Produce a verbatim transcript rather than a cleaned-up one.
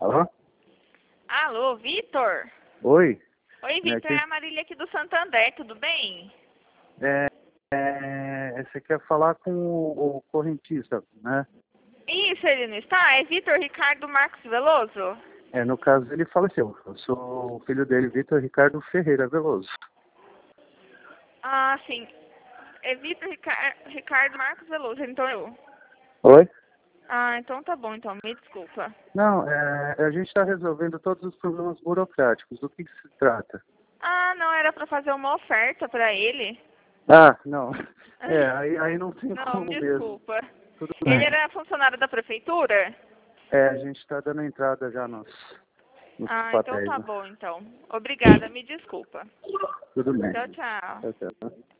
Alô? Alô, Vitor? Oi? Oi, Vitor, aqui... é a Marília aqui do Santander, tudo bem? É, é, você quer falar com o, o correntista, né? Isso, ele não está? É Vitor Ricardo Marcos Veloso? É, no caso ele faleceu. Eu sou o filho dele, Vitor Ricardo Ferreira Veloso. Ah, sim. É Vitor Rica... Ricardo Marcos Veloso, então eu. Oi? Ah, então tá bom, então, me desculpa. Não, é, a gente está resolvendo todos os problemas burocráticos. Do que, que se trata? Ah, não, era pra fazer uma oferta pra ele. Ah, não. É, aí, aí não tem Não, como mesmo. desculpa. Tudo Ele bem. era funcionário da prefeitura? É, a gente está dando entrada já nos, nos Ah, então papéis, tá né? bom, então. Obrigada, me desculpa. Tudo bem. Tchau, tchau. Tchau, tchau.